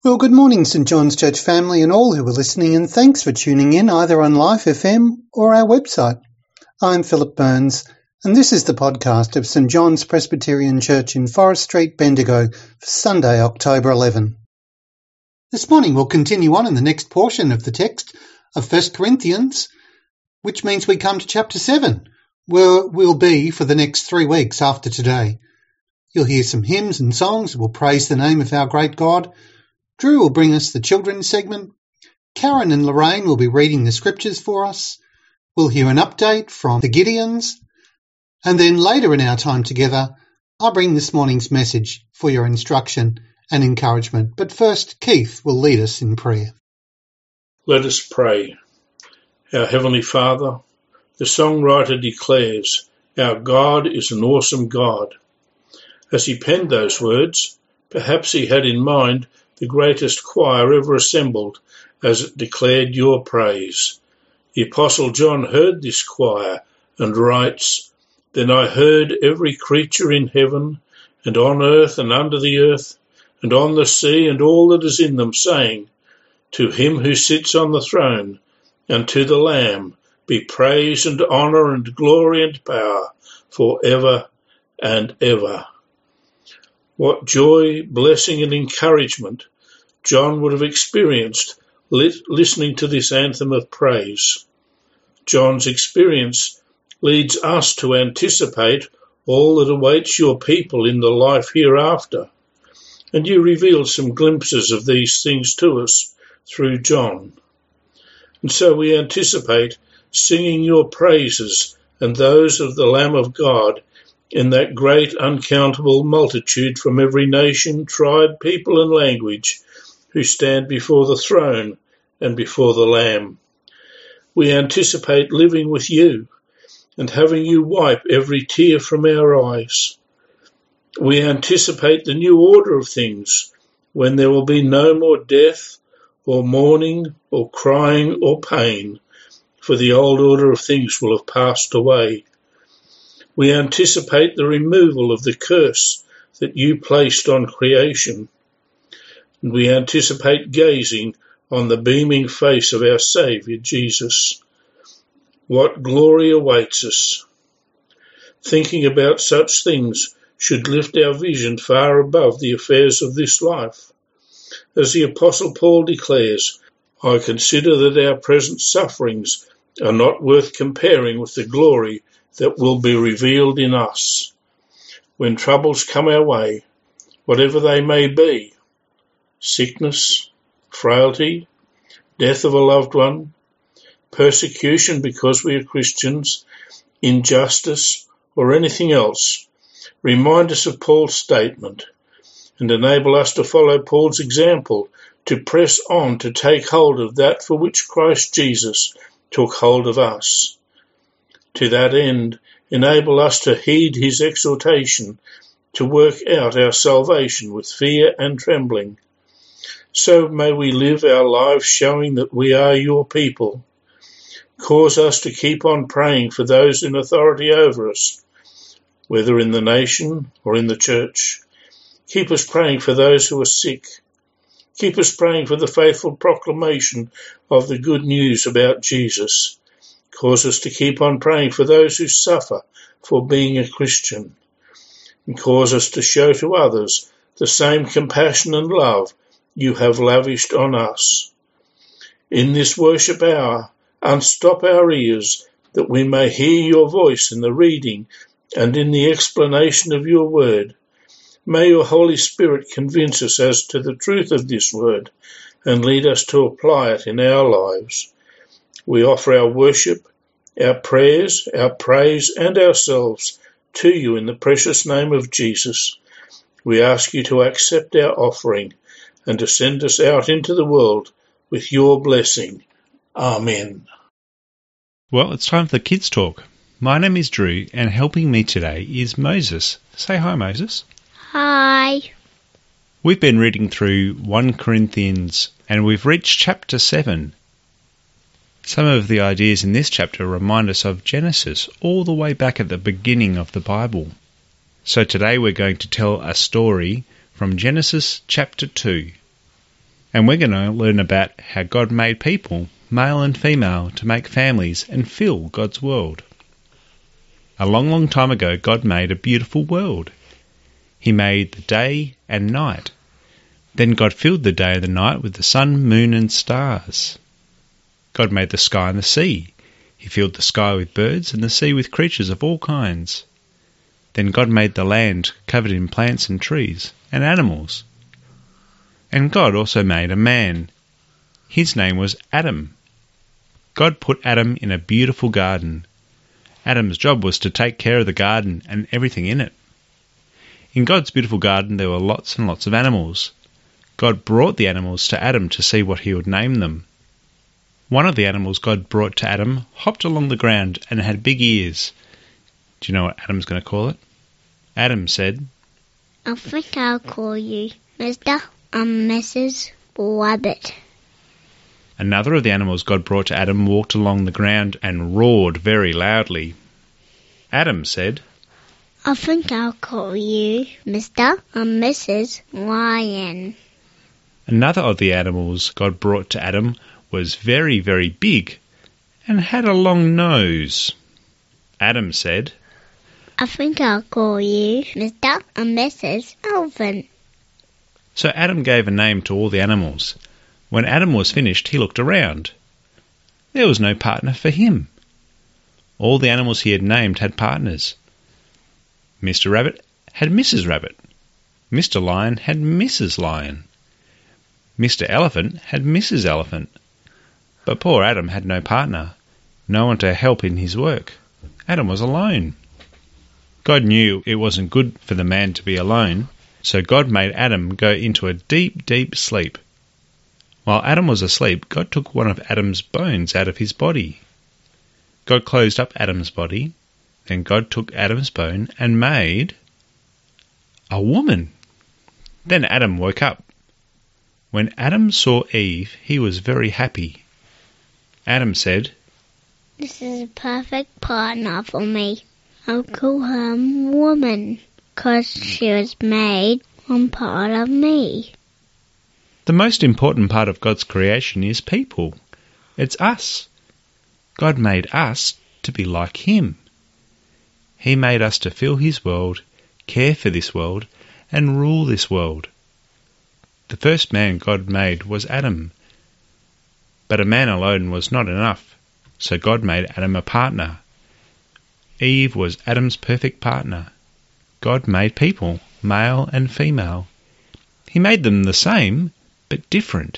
Well, good morning, St John's Church family and all who are listening, and thanks for tuning in either on Life FM or our website. I'm Philip Burns, and this is the podcast of St John's Presbyterian Church in Forest Street, Bendigo, for Sunday, October 11. This morning we'll continue on in the next portion of the text of 1 Corinthians, which means we come to chapter 7, where we'll be for the next 3 weeks after today. You'll hear some hymns and songs that will praise the name of our great God. Drew will bring us the children's segment. Karen and Lorraine will be reading the scriptures for us. We'll hear an update from the Gideons. And then later in our time together, I'll bring this morning's message for your instruction and encouragement. But first, Keith will lead us in prayer. Let us pray. Our Heavenly Father, the songwriter declares, our God is an awesome God. As he penned those words, perhaps he had in mind the greatest choir ever assembled as it declared your praise. The Apostle John heard this choir and writes, Then I heard every creature in heaven and on earth and under the earth and on the sea and all that is in them, saying, To him who sits on the throne and to the Lamb be praise and honour and glory and power for ever and ever. What joy, blessing and encouragement John would have experienced listening to this anthem of praise. John's experience leads us to anticipate all that awaits your people in the life hereafter, and you revealed some glimpses of these things to us through John. And so we anticipate singing your praises and those of the Lamb of God in that great uncountable multitude from every nation, tribe, people and language who stand before the throne and before the Lamb. We anticipate living with you and having you wipe every tear from our eyes. We anticipate the new order of things when there will be no more death or mourning or crying or pain, for the old order of things will have passed away. We anticipate the removal of the curse that you placed on creation. And we anticipate gazing on the beaming face of our Saviour, Jesus. What glory awaits us! Thinking about such things should lift our vision far above the affairs of this life. As the Apostle Paul declares, I consider that our present sufferings are not worth comparing with the glory that will be revealed in us. When troubles come our way, whatever they may be, sickness, frailty, death of a loved one, persecution because we are Christians, injustice, or anything else, remind us of Paul's statement and enable us to follow Paul's example, to press on to take hold of that for which Christ Jesus took hold of us. To that end, enable us to heed his exhortation to work out our salvation with fear and trembling. So may we live our lives showing that we are your people. Cause us to keep on praying for those in authority over us, whether in the nation or in the church. Keep us praying for those who are sick. Keep us praying for the faithful proclamation of the good news about Jesus. Cause us to keep on praying for those who suffer for being a Christian. And cause us to show to others the same compassion and love you have lavished on us. In this worship hour, unstop our ears that we may hear your voice in the reading and in the explanation of your word. May your Holy Spirit convince us as to the truth of this word and lead us to apply it in our lives. We offer our worship, our prayers, our praise and ourselves to you in the precious name of Jesus. We ask you to accept our offering and to send us out into the world with your blessing. Amen. Well, it's time for the Kids Talk. My name is Drew, and helping me today is Moses. Say hi, Moses. Hi. We've been reading through 1 Corinthians, and we've reached chapter 7. Some of the ideas in this chapter remind us of Genesis, all the way back at the beginning of the Bible. So today we're going to tell a story from Genesis chapter 2. And we're going to learn about how God made people, male and female, to make families and fill God's world. A long, long time ago, God made a beautiful world. He made the day and night. Then God filled the day and the night with the sun, moon and stars. God made the sky and the sea. He filled the sky with birds and the sea with creatures of all kinds. Then God made the land covered in plants and trees and animals. And God also made a man. His name was Adam. God put Adam in a beautiful garden. Adam's job was to take care of the garden and everything in it. In God's beautiful garden there were lots and lots of animals. God brought the animals to Adam to see what he would name them. One of the animals God brought to Adam hopped along the ground and had big ears. Do you know what Adam's going to call it? Adam said, I think I'll call you Mr. and Mrs. Rabbit. Another of the animals God brought to Adam walked along the ground and roared very loudly. Adam said, I think I'll call you Mr. and Mrs. Lion. Another of the animals God brought to Adam was very, very big and had a long nose. Adam said, I think I'll call you Mr. and Mrs. Elephant. So Adam gave a name to all the animals. When Adam was finished, he looked around. There was no partner for him. All the animals he had named had partners. Mr. Rabbit had Mrs. Rabbit. Mr. Lion had Mrs. Lion. Mr. Elephant had Mrs. Elephant. But poor Adam had no partner, no one to help in his work. Adam was alone. God knew it wasn't good for the man to be alone, so God made Adam go into a deep, deep sleep. While Adam was asleep, God took one of Adam's bones out of his body. God closed up Adam's body, then God took Adam's bone and made a woman. Then Adam woke up. When Adam saw Eve, he was very happy. Adam said, This is a perfect partner for me. I'll call her woman, 'cause she was made one part of me. The most important part of God's creation is people. It's us. God made us to be like Him. He made us to fill His world, care for this world, and rule this world. The first man God made was Adam. But a man alone was not enough, so God made Adam a partner. Eve was Adam's perfect partner. God made people, male and female. He made them the same, but different.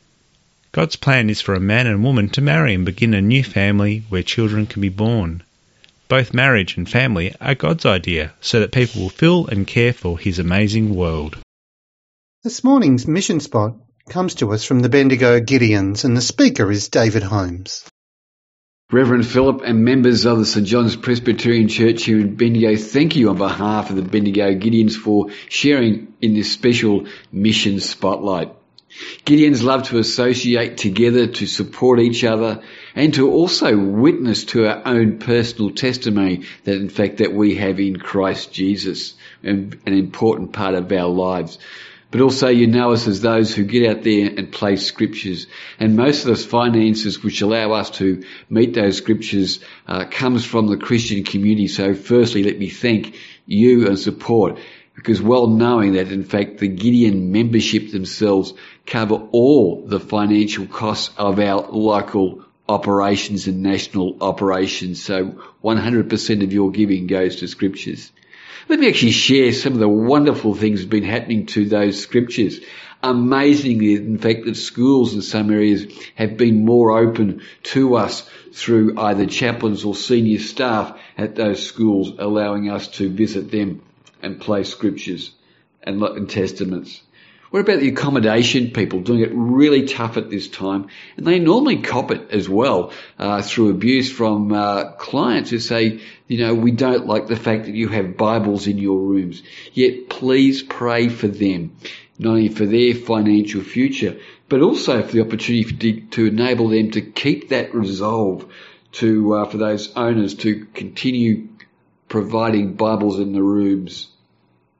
God's plan is for a man and woman to marry and begin a new family where children can be born. Both marriage and family are God's idea, so that people will fill and care for His amazing world. This morning's mission spot comes to us from the Bendigo Gideons, and the speaker is David Holmes. Reverend Philip and members of the St John's Presbyterian Church here in Bendigo, thank you on behalf of the Bendigo Gideons for sharing in this special mission spotlight. Gideons love to associate together, to support each other, and to also witness to our own personal testimony that in fact that we have in Christ Jesus, an important part of our lives. But also you know us as those who get out there and play scriptures. And most of those finances which allow us to meet those scriptures comes from the Christian community. So firstly, let me thank you and support, because well knowing that in fact the Gideon membership themselves cover all the financial costs of our local operations and national operations. So 100% of your giving goes to scriptures. Let me actually share some of the wonderful things that have been happening to those scriptures. Amazingly, in fact, that schools in some areas have been more open to us through either chaplains or senior staff at those schools, allowing us to visit them and play scriptures and testaments. What about the accommodation people doing it really tough at this time? And they normally cop it as well through abuse from clients who say, you know, we don't like the fact that you have Bibles in your rooms. Yet please pray for them, not only for their financial future, but also for the opportunity to enable them to keep that resolve to for those owners to continue providing Bibles in the rooms.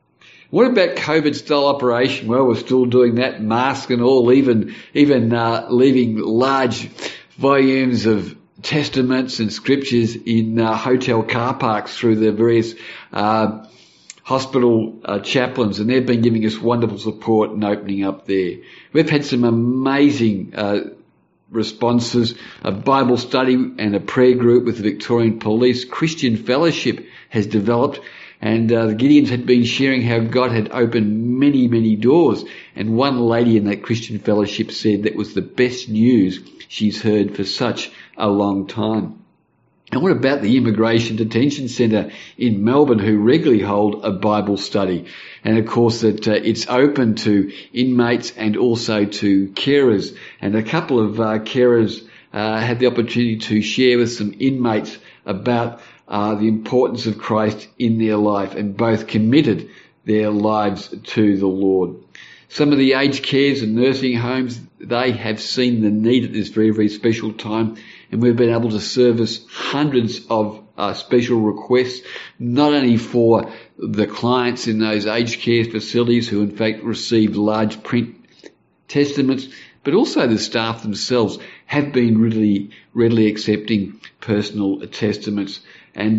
What about COVID-style operation? Well, we're still doing that, mask and all, even leaving large volumes of testaments and scriptures in hotel car parks through the various hospital chaplains, and they've been giving us wonderful support and opening up there. We've had some amazing responses, a Bible study and a prayer group with the Victorian Police. Christian Fellowship has developed, and the Gideons had been sharing how God had opened many, many doors. And one lady in that Christian Fellowship said that was the best news she's heard for such a long time. And what about the Immigration Detention Centre in Melbourne, who regularly hold a Bible study? And of course that it's open to inmates and also to carers. And a couple of carers had the opportunity to share with some inmates about the importance of Christ in their life, and both committed their lives to the Lord. Some of the aged cares and nursing homes, they have seen the need at this very, very special time, and we've been able to service hundreds of special requests, not only for the clients in those aged care facilities who in fact received large print testaments, but also the staff themselves have been really readily accepting personal testaments, and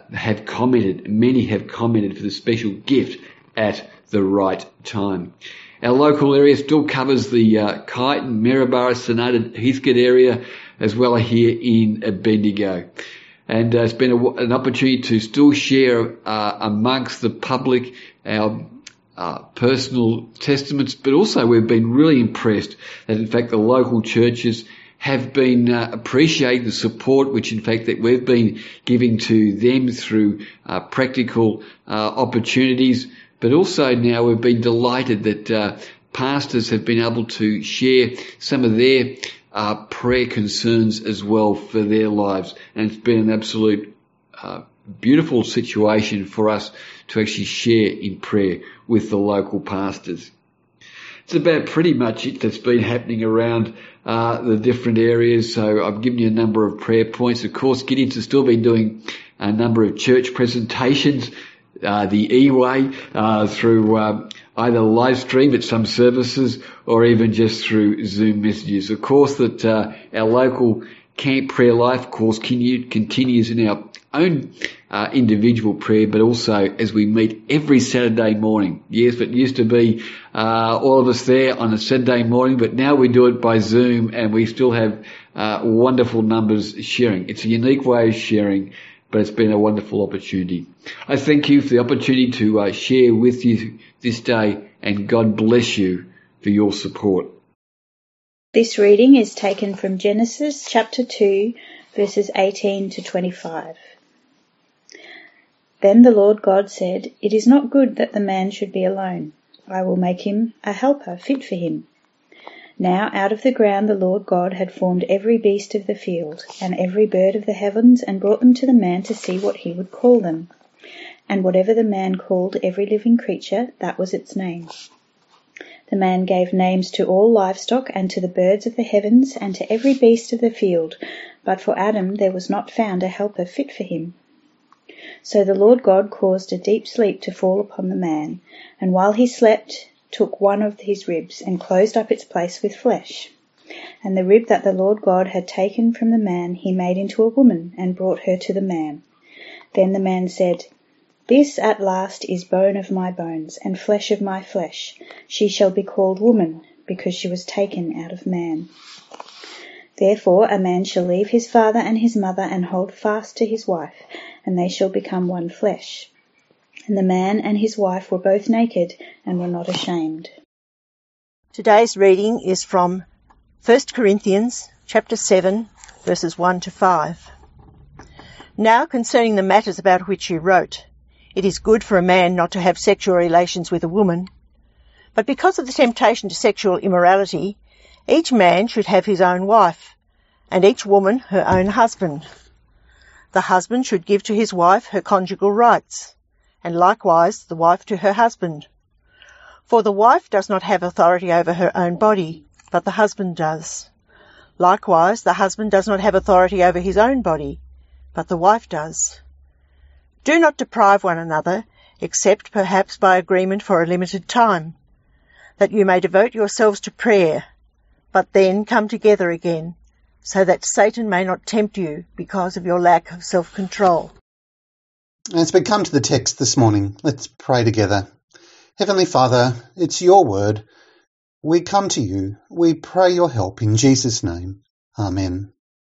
many have commented for the special gift at the right time. Our local area still covers the Kyneton, Maryborough, Sonata, Heathcote area, as well as here in Bendigo. And it's been an opportunity to still share amongst the public our personal testaments, but also we've been really impressed that in fact the local churches have been appreciating the support which in fact that we've been giving to them through practical opportunities. But also now we've been delighted that pastors have been able to share some of their prayer concerns as well for their lives. And it's been an absolute beautiful situation for us to actually share in prayer with the local pastors. It's about pretty much it that's been happening around the different areas. So I've given you a number of prayer points. Of course, Gideons has still been doing a number of church presentations, the E-Way, through either live stream at some services or even just through Zoom messages. Of course, that our local Camp Prayer Life, of course, continues in our own individual prayer, but also as we meet every Saturday morning. Yes, it used to be all of us there on a Saturday morning, but now we do it by Zoom, and we still have wonderful numbers sharing. It's a unique way of sharing, but it's been a wonderful opportunity. I thank you for the opportunity to share with you this day, and God bless you for your support. This reading is taken from Genesis chapter 2, verses 18 to 25. Then the Lord God said, "It is not good that the man should be alone. I will make him a helper fit for him." Now out of the ground the Lord God had formed every beast of the field, and every bird of the heavens, and brought them to the man to see what he would call them. And whatever the man called every living creature, that was its name. The man gave names to all livestock, and to the birds of the heavens, and to every beast of the field, but for Adam there was not found a helper fit for him. So the Lord God caused a deep sleep to fall upon the man, and while he slept, took one of his ribs, and closed up its place with flesh. And the rib that the Lord God had taken from the man he made into a woman, and brought her to the man. Then the man said, "This at last is bone of my bones, and flesh of my flesh. She shall be called woman, because she was taken out of man. Therefore a man shall leave his father and his mother, and hold fast to his wife, and they shall become one flesh." And the man and his wife were both naked, and were not ashamed. Today's reading is from 1 Corinthians chapter 7, verses 1 to 5. Now concerning the matters about which you wrote, it is good for a man not to have sexual relations with a woman, but because of the temptation to sexual immorality, each man should have his own wife, and each woman her own husband. The husband should give to his wife her conjugal rights, and likewise the wife to her husband. For the wife does not have authority over her own body, but the husband does. Likewise the husband does not have authority over his own body, but the wife does. Do not deprive one another, except perhaps by agreement for a limited time, that you may devote yourselves to prayer, but then come together again, so that Satan may not tempt you because of your lack of self-control. As we come to the text this morning, let's pray together. Heavenly Father, it's your word. We come to you. We pray your help in Jesus' name. Amen.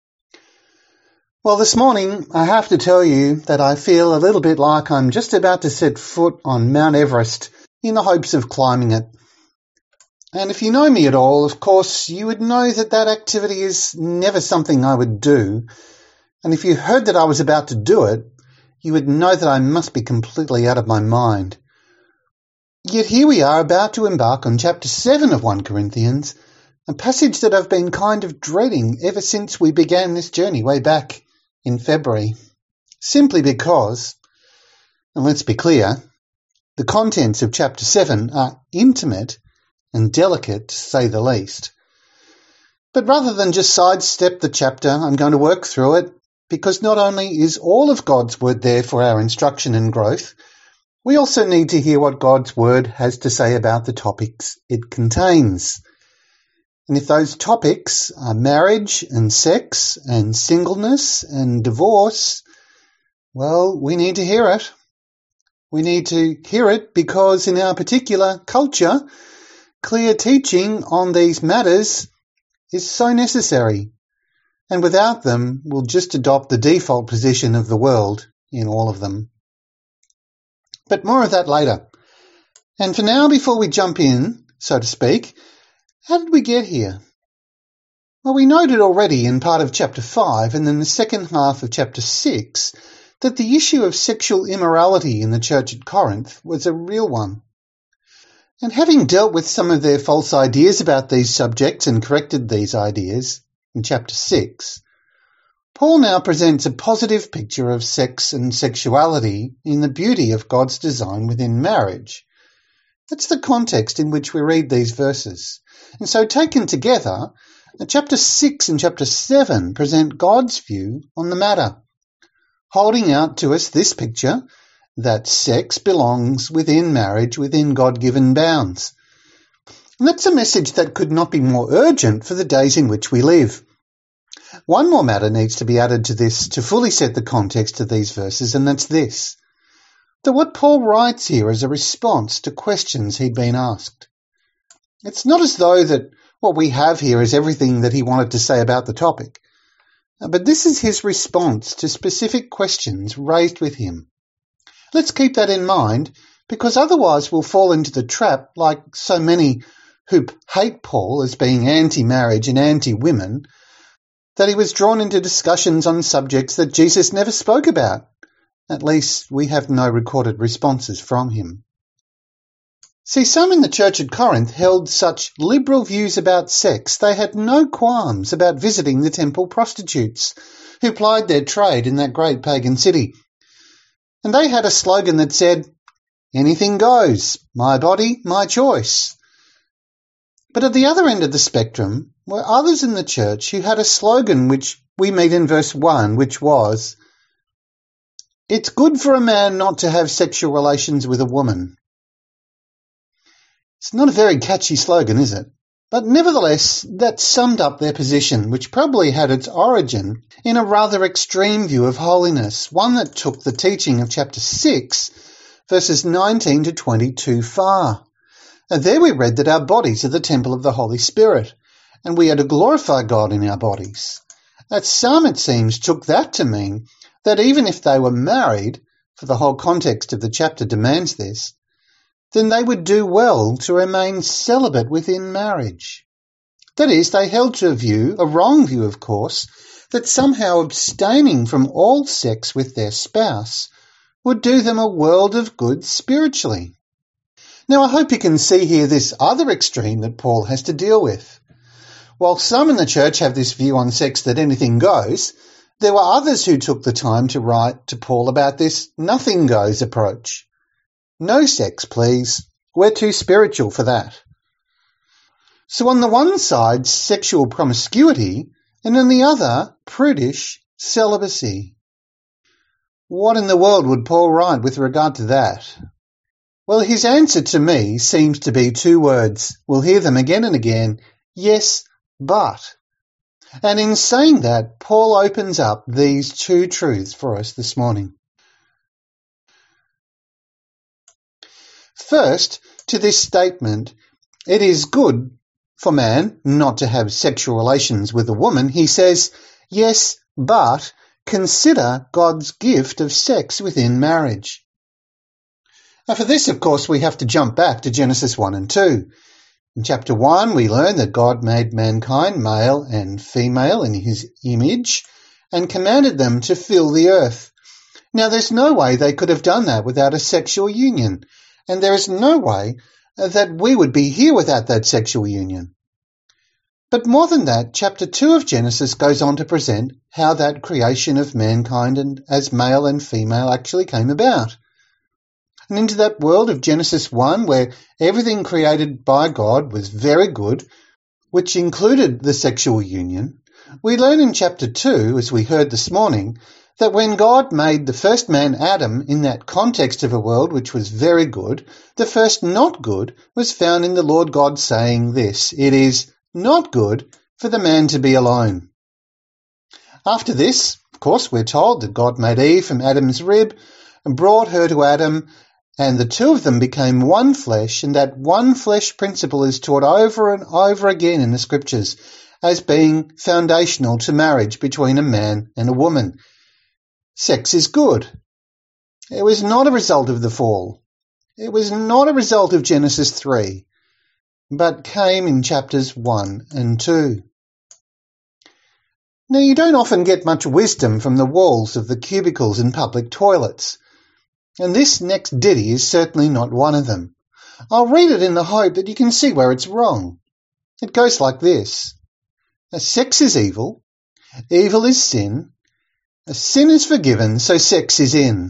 Well, this morning I have to tell you that I feel a little bit like I'm just about to set foot on Mount Everest in the hopes of climbing it. And if you know me at all, of course, you would know that that activity is never something I would do. And if you heard that I was about to do it, you would know that I must be completely out of my mind. Yet here we are about to embark on chapter 7 of 1 Corinthians, a passage that I've been kind of dreading ever since we began this journey way back in February. Simply because, and let's be clear, the contents of chapter 7 are intimate and delicate, to say the least. But rather than just sidestep the chapter, I'm going to work through it, because not only is all of God's word there for our instruction and growth, we also need to hear what God's word has to say about the topics it contains. And if those topics are marriage and sex and singleness and divorce, well, we need to hear it. We need to hear it because in our particular culture, clear teaching on these matters is so necessary, and without them, we'll just adopt the default position of the world in all of them. But more of that later. And for now, before we jump in, so to speak, how did we get here? Well, we noted already in part of chapter 5 and then the second half of chapter 6 that the issue of sexual immorality in the church at Corinth was a real one. And having dealt with some of their false ideas about these subjects and corrected these ideas in chapter 6, Paul now presents a positive picture of sex and sexuality in the beauty of God's design within marriage. That's the context in which we read these verses. And so taken together, chapter 6 and chapter 7 present God's view on the matter, holding out to us this picture that sex belongs within marriage, within God-given bounds. And that's a message that could not be more urgent for the days in which we live. One more matter needs to be added to this to fully set the context of these verses, and that's this: that what Paul writes here is a response to questions he'd been asked. It's not as though that what we have here is everything that he wanted to say about the topic, but this is his response to specific questions raised with him. Let's keep that in mind, because otherwise we'll fall into the trap, like so many who hate Paul as being anti-marriage and anti-women, that he was drawn into discussions on subjects that Jesus never spoke about. At least we have no recorded responses from him. See, some in the church at Corinth held such liberal views about sex they had no qualms about visiting the temple prostitutes who plied their trade in that great pagan city. And they had a slogan that said, "Anything goes, my body, my choice." But at the other end of the spectrum were others in the church who had a slogan which we meet in verse 1, which was, "It's good for a man not to have sexual relations with a woman." It's not a very catchy slogan, is it? But nevertheless, that summed up their position, which probably had its origin in a rather extreme view of holiness, one that took the teaching of chapter 6, verses 19 to 20 too far. And there we read that our bodies are the temple of the Holy Spirit, and we are to glorify God in our bodies. That some, it seems, took that to mean that even if they were married, for the whole context of the chapter demands this, then they would do well to remain celibate within marriage. That is, they held to a wrong view, of course, that somehow abstaining from all sex with their spouse would do them a world of good spiritually. Now, I hope you can see here this other extreme that Paul has to deal with. While some in the church have this view on sex that anything goes, there were others who took the time to write to Paul about this nothing goes approach. No sex, please. We're too spiritual for that. So on the one side, sexual promiscuity, and on the other, prudish celibacy. What in the world would Paul write with regard to that? Well, his answer to me seems to be two words. We'll hear them again and again. Yes, but. And in saying that, Paul opens up these two truths for us this morning. First, to this statement, it is good for man not to have sexual relations with a woman. He says, yes, but consider God's gift of sex within marriage. Now for this, of course, we have to jump back to Genesis 1 and 2. In chapter 1, we learn that God made mankind male and female in his image and commanded them to fill the earth. Now there's no way they could have done that without a sexual union, and there is no way that we would be here without that sexual union. But more than that, chapter 2 of Genesis goes on to present how that creation of mankind and as male and female actually came about. And into that world of Genesis 1, where everything created by God was very good, which included the sexual union, we learn in chapter 2, as we heard this morning, that when God made the first man Adam in that context of a world which was very good, the first not good was found in the Lord God saying this, it is not good for the man to be alone. After this, of course, we're told that God made Eve from Adam's rib and brought her to Adam, and the two of them became one flesh, and that one flesh principle is taught over and over again in the scriptures as being foundational to marriage between a man and a woman. Sex is good. It was not a result of the fall. It was not a result of Genesis 3, but came in chapters 1 and 2. Now, you don't often get much wisdom from the walls of the cubicles in public toilets, and this next ditty is certainly not one of them. I'll read it in the hope that you can see where it's wrong. It goes like this. Sex is evil. Evil is sin. Sin is forgiven, so sex is in.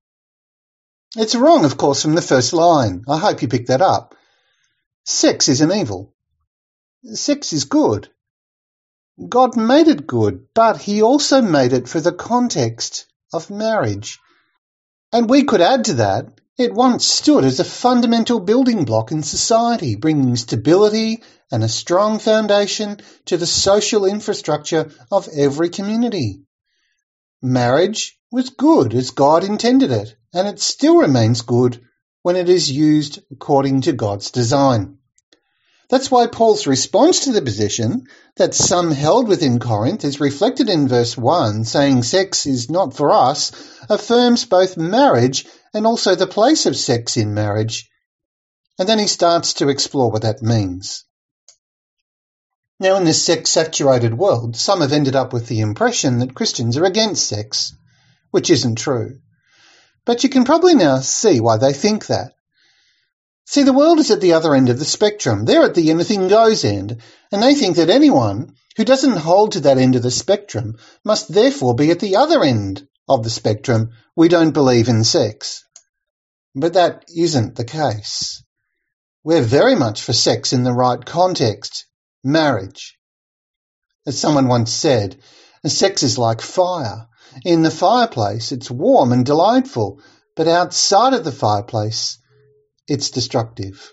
It's wrong, of course, from the first line. I hope you picked that up. Sex isn't evil. Sex is good. God made it good, but he also made it for the context of marriage. And we could add to that, it once stood as a fundamental building block in society, bringing stability and a strong foundation to the social infrastructure of every community. Marriage was good as God intended it, and it still remains good when it is used according to God's design. That's why Paul's response to the position that some held within Corinth is reflected in verse 1, saying sex is not for us, affirms both marriage and also the place of sex in marriage. And then he starts to explore what that means. Now, in this sex-saturated world, some have ended up with the impression that Christians are against sex, which isn't true. But you can probably now see why they think that. See, the world is at the other end of the spectrum. They're at the anything goes end, and they think that anyone who doesn't hold to that end of the spectrum must therefore be at the other end of the spectrum. We don't believe in sex. But that isn't the case. We're very much for sex in the right context, marriage. As someone once said, sex is like fire. In the fireplace, it's warm and delightful, but outside of the fireplace, it's destructive.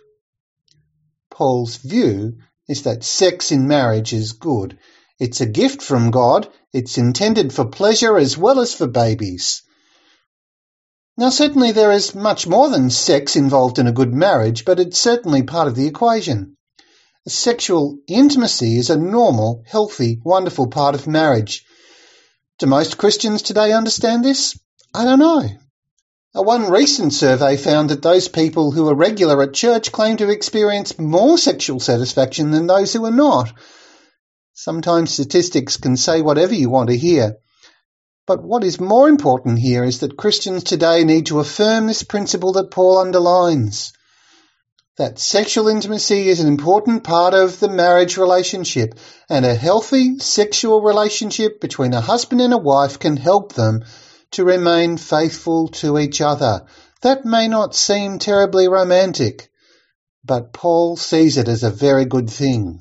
Paul's view is that sex in marriage is good. It's a gift from God. It's intended for pleasure as well as for babies. Now, certainly there is much more than sex involved in a good marriage, but it's certainly part of the equation. Sexual intimacy is a normal, healthy, wonderful part of marriage. Do most Christians today understand this? I don't know. One recent survey found that those people who are regular at church claim to experience more sexual satisfaction than those who are not. Sometimes statistics can say whatever you want to hear. But what is more important here is that Christians today need to affirm this principle that Paul underlines, that sexual intimacy is an important part of the marriage relationship, and a healthy sexual relationship between a husband and a wife can help them to remain faithful to each other. That may not seem terribly romantic, but Paul sees it as a very good thing.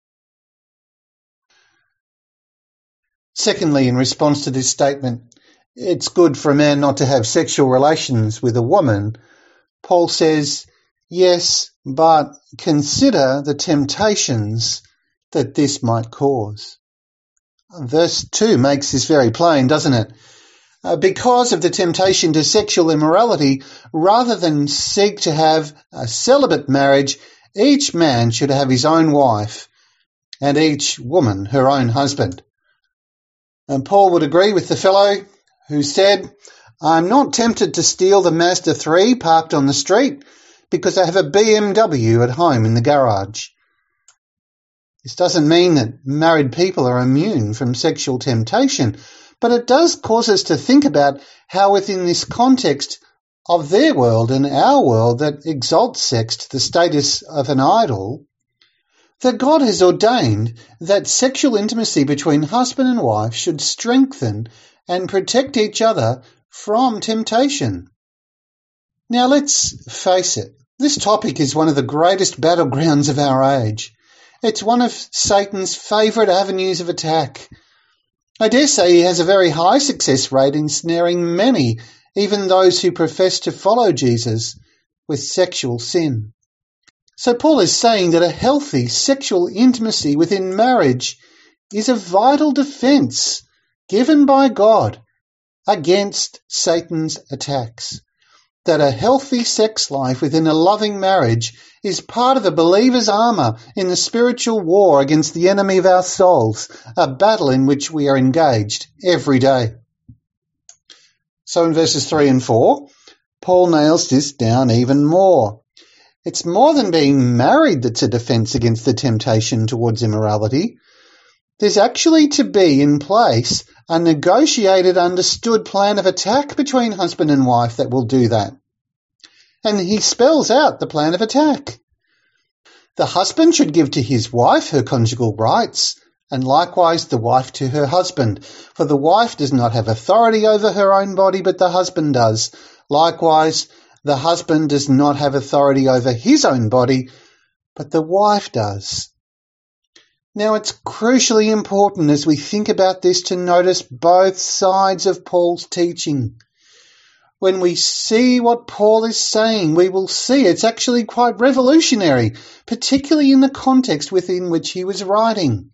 Secondly, in response to this statement, it's good for a man not to have sexual relations with a woman, Paul says, yes, but consider the temptations that this might cause. Verse 2 makes this very plain, doesn't it? Because of the temptation to sexual immorality, rather than seek to have a celibate marriage, each man should have his own wife and each woman her own husband. And Paul would agree with the fellow who said, I'm not tempted to steal the Mazda 3 parked on the street because I have a BMW at home in the garage. This doesn't mean that married people are immune from sexual temptation, but it does cause us to think about how within this context of their world and our world that exalts sex to the status of an idol, that God has ordained that sexual intimacy between husband and wife should strengthen and protect each other from temptation. Now let's face it, this topic is one of the greatest battlegrounds of our age. It's one of Satan's favourite avenues of attack. I dare say he has a very high success rate in snaring many, even those who profess to follow Jesus, with sexual sin. So Paul is saying that a healthy sexual intimacy within marriage is a vital defence given by God against Satan's attacks. That a healthy sex life within a loving marriage is part of a believer's armour in the spiritual war against the enemy of our souls, a battle in which we are engaged every day. So in verses 3 and 4, Paul nails this down even more. It's more than being married that's a defence against the temptation towards immorality. There's actually to be in place a negotiated, understood plan of attack between husband and wife that will do that. And he spells out the plan of attack. The husband should give to his wife her conjugal rights, and likewise the wife to her husband. For the wife does not have authority over her own body, but the husband does. Likewise, the husband does not have authority over his own body, but the wife does. Now, it's crucially important as we think about this to notice both sides of Paul's teaching. When we see what Paul is saying, we will see it's actually quite revolutionary, particularly in the context within which he was writing.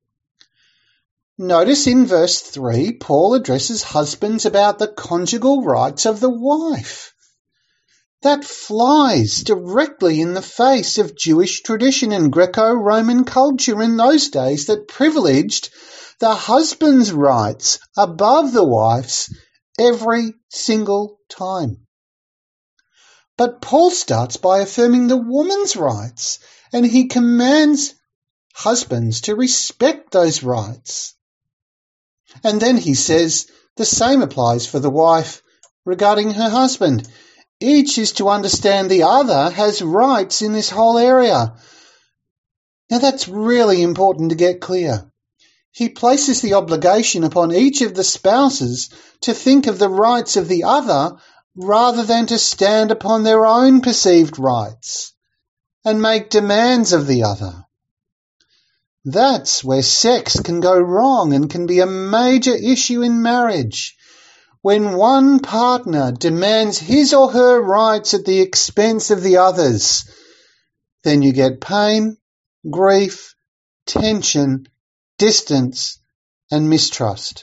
Notice in verse 3, Paul addresses husbands about the conjugal rights of the wife. That flies directly in the face of Jewish tradition and Greco-Roman culture in those days that privileged the husband's rights above the wife's every single time. But Paul starts by affirming the woman's rights, and he commands husbands to respect those rights. And then he says the same applies for the wife regarding her husband. Each is to understand the other has rights in this whole area. Now that's really important to get clear. He places the obligation upon each of the spouses to think of the rights of the other rather than to stand upon their own perceived rights and make demands of the other. That's where sex can go wrong and can be a major issue in marriage. When one partner demands his or her rights at the expense of the others, then you get pain, grief, tension, distance, and mistrust.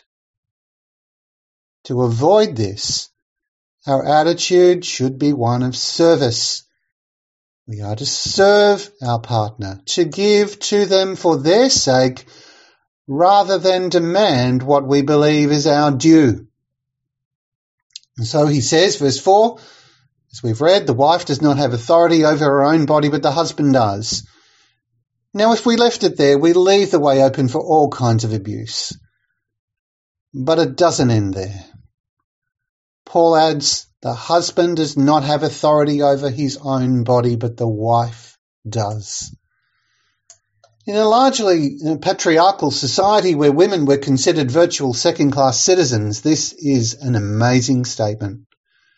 To avoid this, our attitude should be one of service. We are to serve our partner, to give to them for their sake, rather than demand what we believe is our due. And so he says, verse 4, as we've read, the wife does not have authority over her own body, but the husband does. Now, if we left it there, we leave the way open for all kinds of abuse. But it doesn't end there. Paul adds, the husband does not have authority over his own body, but the wife does. In a largely patriarchal society where women were considered virtual second-class citizens, this is an amazing statement.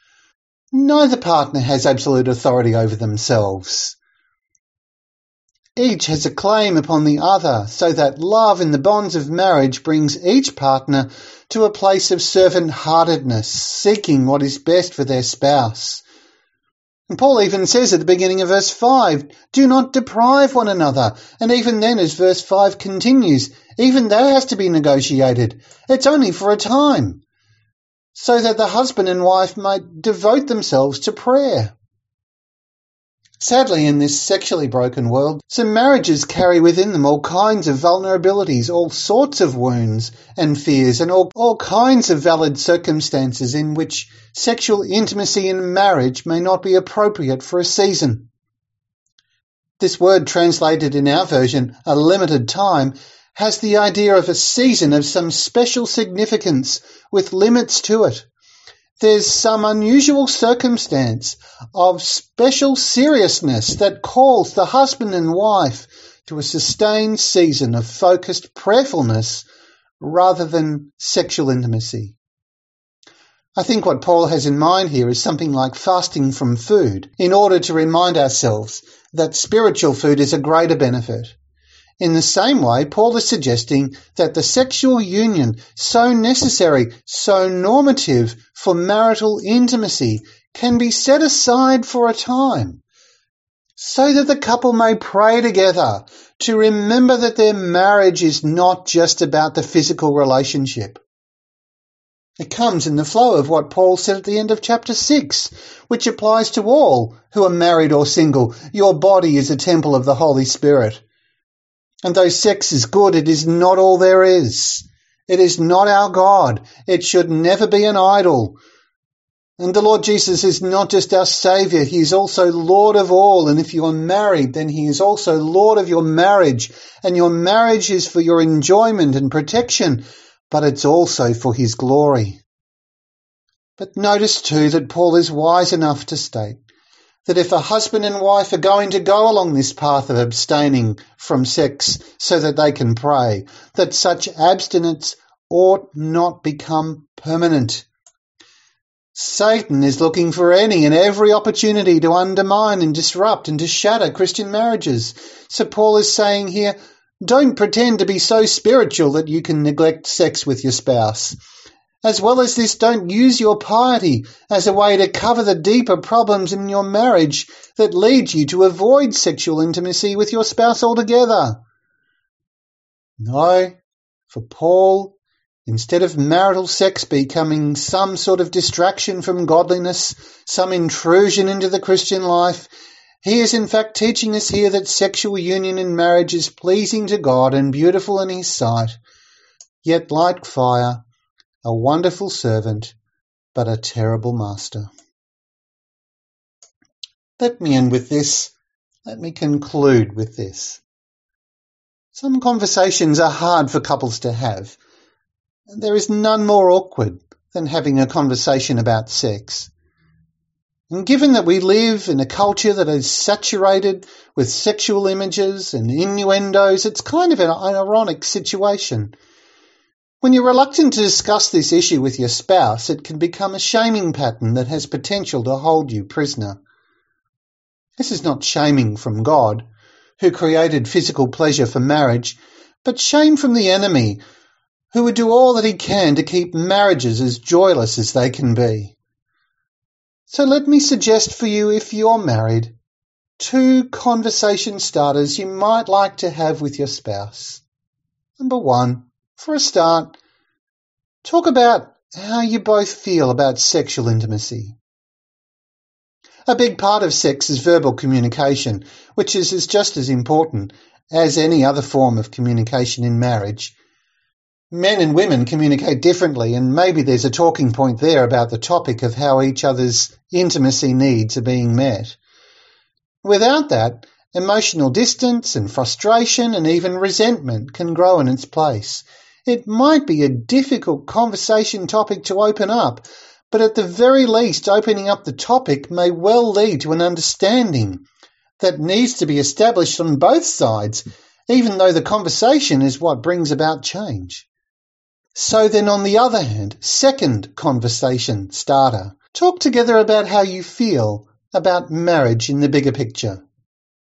Neither partner has absolute authority over themselves. Each has a claim upon the other, so that love in the bonds of marriage brings each partner to a place of servant-heartedness, seeking what is best for their spouse. And Paul even says at the beginning of verse 5, do not deprive one another. And even then, as verse 5 continues, even that has to be negotiated. It's only for a time, so that the husband and wife might devote themselves to prayer. Sadly, in this sexually broken world, some marriages carry within them all kinds of vulnerabilities, all sorts of wounds and fears, and all kinds of valid circumstances in which sexual intimacy in marriage may not be appropriate for a season. This word, translated in our version, a limited time, has the idea of a season of some special significance with limits to it. There's some unusual circumstance of special seriousness that calls the husband and wife to a sustained season of focused prayerfulness rather than sexual intimacy. I think what Paul has in mind here is something like fasting from food in order to remind ourselves that spiritual food is a greater benefit. In the same way, Paul is suggesting that the sexual union, so necessary, so normative for marital intimacy, can be set aside for a time, so that the couple may pray together to remember that their marriage is not just about the physical relationship. It comes in the flow of what Paul said at the end of chapter 6, which applies to all who are married or single. Your body is a temple of the Holy Spirit. And though sex is good, it is not all there is. It is not our God. It should never be an idol. And the Lord Jesus is not just our Saviour, He is also Lord of all. And if you are married, then He is also Lord of your marriage. And your marriage is for your enjoyment and protection, but it's also for His glory. But notice too that Paul is wise enough to state that if a husband and wife are going to go along this path of abstaining from sex so that they can pray, that such abstinence ought not become permanent. Satan is looking for any and every opportunity to undermine and disrupt and to shatter Christian marriages. So Paul is saying here, don't pretend to be so spiritual that you can neglect sex with your spouse. As well as this, don't use your piety as a way to cover the deeper problems in your marriage that lead you to avoid sexual intimacy with your spouse altogether. No, for Paul, instead of marital sex becoming some sort of distraction from godliness, some intrusion into the Christian life, he is in fact teaching us here that sexual union in marriage is pleasing to God and beautiful in His sight, yet like fire, a wonderful servant, but a terrible master. Let me end with this. Let me conclude with this. Some conversations are hard for couples to have. There is none more awkward than having a conversation about sex. And given that we live in a culture that is saturated with sexual images and innuendos, it's kind of an ironic situation. When you're reluctant to discuss this issue with your spouse, it can become a shaming pattern that has potential to hold you prisoner. This is not shaming from God, who created physical pleasure for marriage, but shame from the enemy, who would do all that he can to keep marriages as joyless as they can be. So let me suggest for you, if you're married, 2 conversation starters you might like to have with your spouse. Number 1, for a start, talk about how you both feel about sexual intimacy. A big part of sex is verbal communication, which is just as important as any other form of communication in marriage. Men and women communicate differently, and maybe there's a talking point there about the topic of how each other's intimacy needs are being met. Without that, emotional distance and frustration and even resentment can grow in its place. It might be a difficult conversation topic to open up, but at the very least opening up the topic may well lead to an understanding that needs to be established on both sides, even though the conversation is what brings about change. So then, on the other hand, second conversation starter. Talk together about how you feel about marriage in the bigger picture.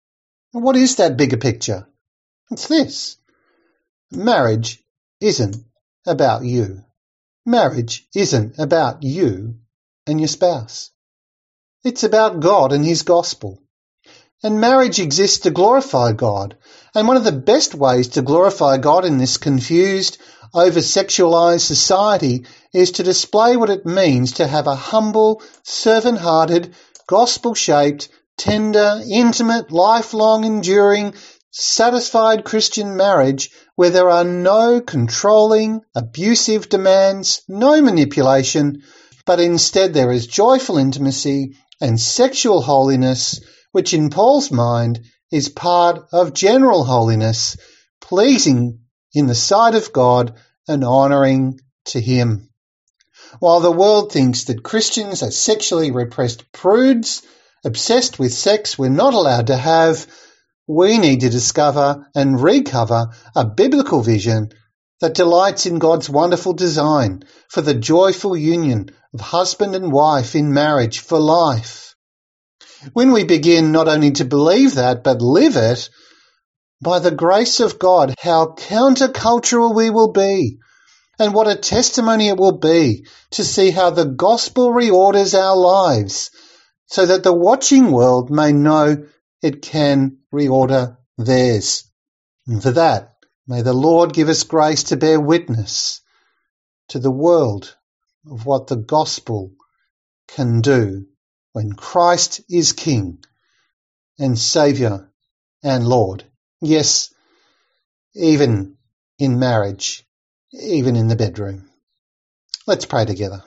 What is that bigger picture? It's this. Marriage isn't about you. Marriage isn't about you and your spouse. It's about God and His gospel. And marriage exists to glorify God. And one of the best ways to glorify God in this confused, over-sexualized society is to display what it means to have a humble, servant-hearted, gospel-shaped, tender, intimate, lifelong, enduring, satisfied Christian marriage where there are no controlling, abusive demands, no manipulation, but instead there is joyful intimacy and sexual holiness, which in Paul's mind is part of general holiness, pleasing in the sight of God and honouring to Him. While the world thinks that Christians are sexually repressed prudes, obsessed with sex we're not allowed to have, we need to discover and recover a biblical vision that delights in God's wonderful design for the joyful union of husband and wife in marriage for life. When we begin not only to believe that, but live it, by the grace of God, how countercultural we will be, and what a testimony it will be to see how the gospel reorders our lives, so that the watching world may know it can reorder theirs. And for that, may the Lord give us grace to bear witness to the world of what the gospel can do when Christ is King and Saviour and Lord. Yes, even in marriage, even in the bedroom. Let's pray together.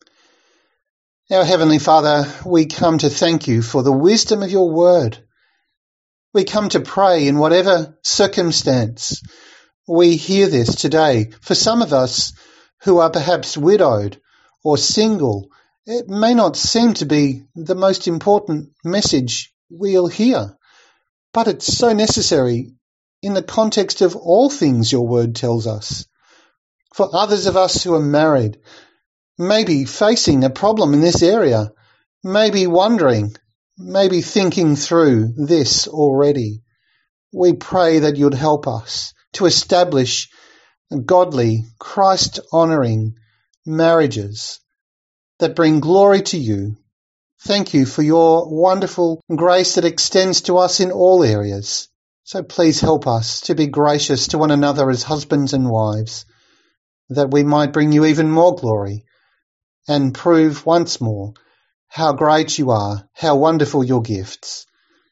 Our Heavenly Father, we come to thank You for the wisdom of Your word. We come to pray in whatever circumstance we hear this today. For some of us who are perhaps widowed or single, it may not seem to be the most important message we'll hear, but it's so necessary in the context of all things Your word tells us. For others of us who are married, maybe facing a problem in this area, maybe wondering, maybe thinking through this already, we pray that You'd help us to establish godly, Christ-honouring marriages that bring glory to You. Thank You for Your wonderful grace that extends to us in all areas. So please help us to be gracious to one another as husbands and wives, that we might bring You even more glory and prove once more how great You are, how wonderful Your gifts.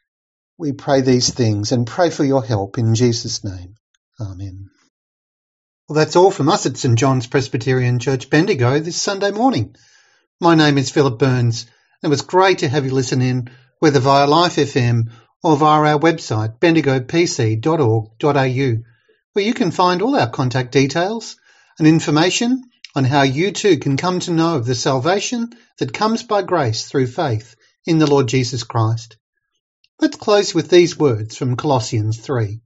We pray these things and pray for Your help in Jesus' name. Amen. Well, that's all from us at St John's Presbyterian Church, Bendigo, this Sunday morning. My name is Philip Burns. It was great to have you listen in, whether via Life FM or via our website, bendigopc.org.au, where you can find all our contact details and information on how you too can come to know of the salvation that comes by grace through faith in the Lord Jesus Christ. Let's close with these words from Colossians 3.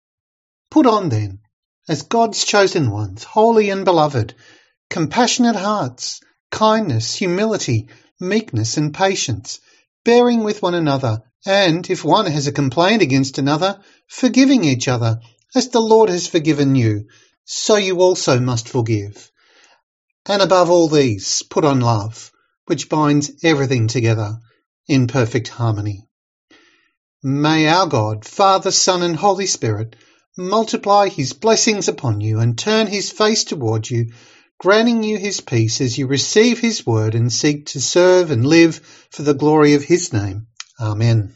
Put on then, as God's chosen ones, holy and beloved, compassionate hearts, kindness, humility, meekness and patience, bearing with one another, and, if one has a complaint against another, forgiving each other, as the Lord has forgiven you, so you also must forgive. And above all these, put on love, which binds everything together in perfect harmony. May our God, Father, Son, and Holy Spirit multiply His blessings upon you and turn His face toward you, granting you His peace as you receive His word and seek to serve and live for the glory of His name. Amen.